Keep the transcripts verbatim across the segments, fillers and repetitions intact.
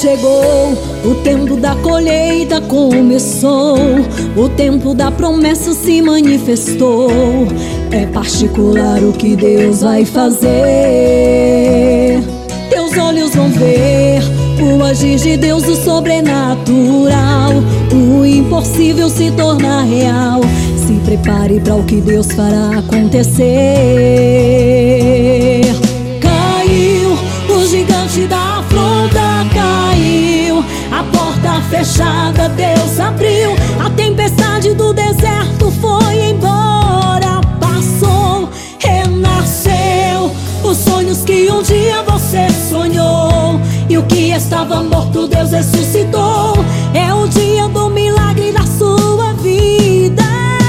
chegou, o tempo da colheita começou, o tempo da promessa se manifestou. É particular o que Deus vai fazer. Teus olhos vão ver o agir de Deus, o sobrenatural, o impossível se tornar real. Se prepare para o que Deus fará acontecer. Caiu o gigante da afronta, caiu a porta fechada, Deus abriu. A tempestade do deserto foi embora, passou, renasceu. Os sonhos que um dia você sonhou, e o que estava morto Deus ressuscitou. É o dia do milagre da sua vida.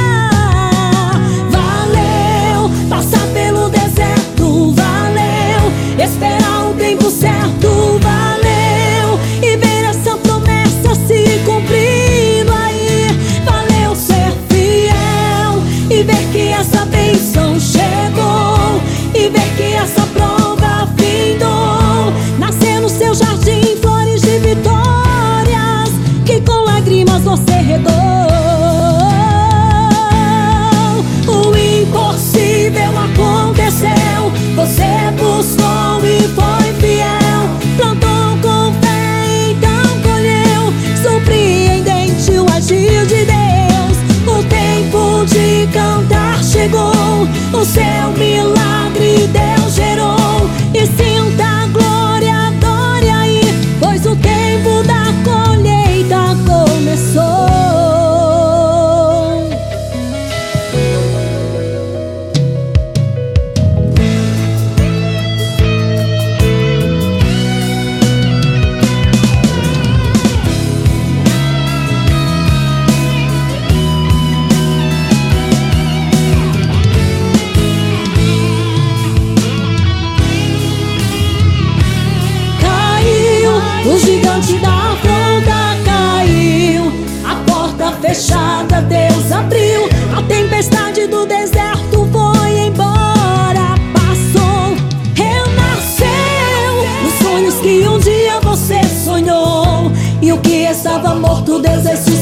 Valeu passar pelo deserto, valeu esperar o tempo certo, valeu e ver essa promessa se cumprindo aí. Valeu ser fiel e ver que essa bênção chegou, e ver que essa prova findou. Nascer no seu jardim flores de vitórias, que com lágrimas você regou. O impossível aconteceu, você buscou e foi fiel. Plantou com fé, então colheu. Surpreendente o agir de Deus. O tempo de cantar chegou, o seu milagre Deus gerou. E sinta a glória, adore aí, pois o tempo da colheita começou. O gigante da afronta caiu, a porta fechada Deus abriu. A tempestade do deserto foi embora, passou, renasceu. Os sonhos que um dia você sonhou, e o que estava morto Deus ressuscitou.